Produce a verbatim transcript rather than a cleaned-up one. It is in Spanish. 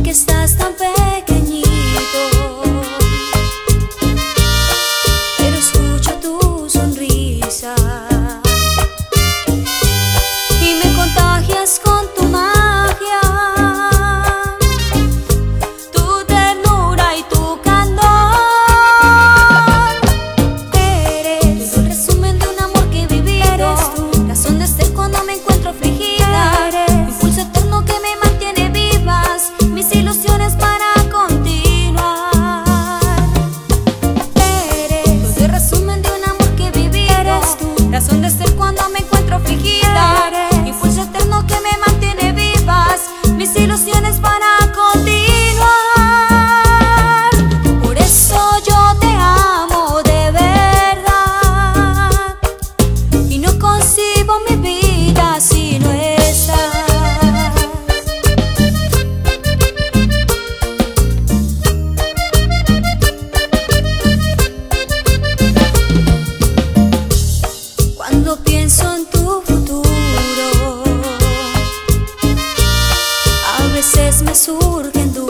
que estás tan pequeñito, pero escucho tu sonrisa y me contagias con tu magia, tu ternura y tu candor. Eres el resumen de un amor que he vivido, razón de ser cuando me encuentro afligida, impulso eterno que me mantiene vivas mis ilusiones para continuar. Eres el resumen de un amor que he vivido, razón de ser cuando me encuentro afligida, impulso eterno que me mantiene vivas mis ilusiones para continuar. Por eso yo te amo de verdad y no concibo mi vida si no estás. Cuando pienso en tu futuro, a veces me surgen dudas.